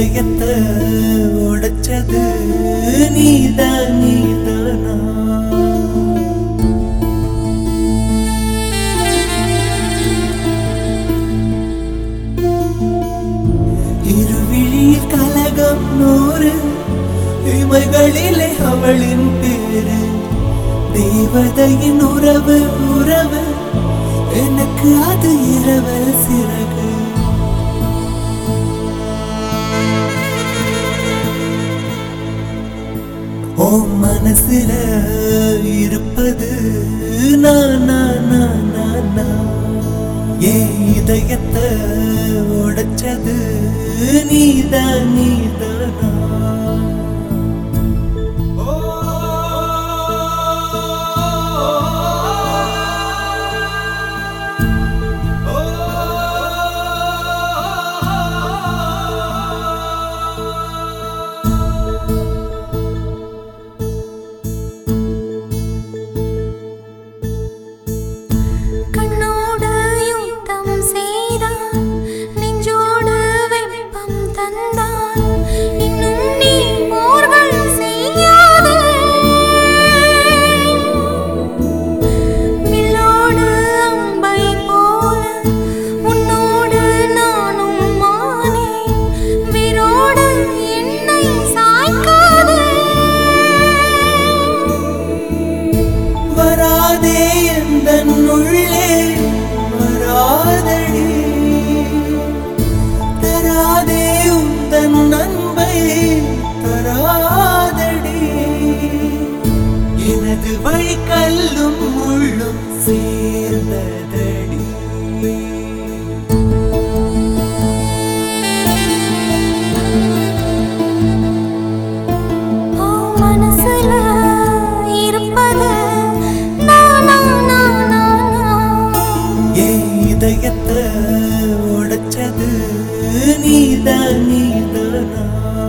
இதயத்தை உடைச்சது நீதான் நீதானா இருவிழியில் கலகம் நூறு இமைகளிலே அவளின் பேரு தேவதையின் உறவு உறவு எனக்கு அது இரவல் சிறகு ஓ மனசுல இருப்பது நானா ஏன் இதயத்தை உடைச்சது நீதான் நீதானா உள்ளே வராதடி தராதே உந்தன் அன்பை தராதடி எனது வழி கல்லும் முள்ளும் சேர்ந்ததடி இதயத்தை உடைச்சது நீதான் நீதானா